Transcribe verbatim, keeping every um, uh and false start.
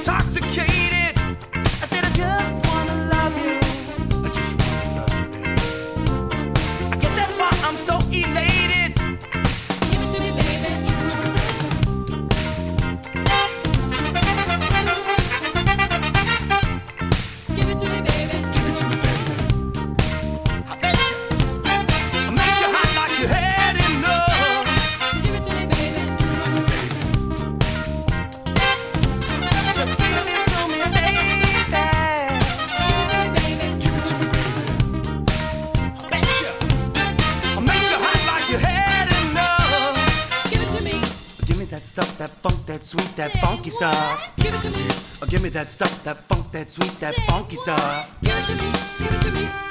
intoxicated. I said I just wanna love you. I just wanna love you, baby. I guess that's why I'm so elated. Give it to me, baby. Give it to me, baby. Give it to me, baby. Give it to me, baby. I bet you. I make you hot like you had enough. Give it to me, baby. Give it to me, baby. Just give it to me, baby. Give it to me, baby. Give it to me, baby. I bet you. I make you hot like you had enough. Give it to me. Give me that stuff, that funk, that sweet, that funky stuff. Give it to me. Oh, give me that stuff, that funk, that sweet, that funky stuff. Give it to me. Give it to me.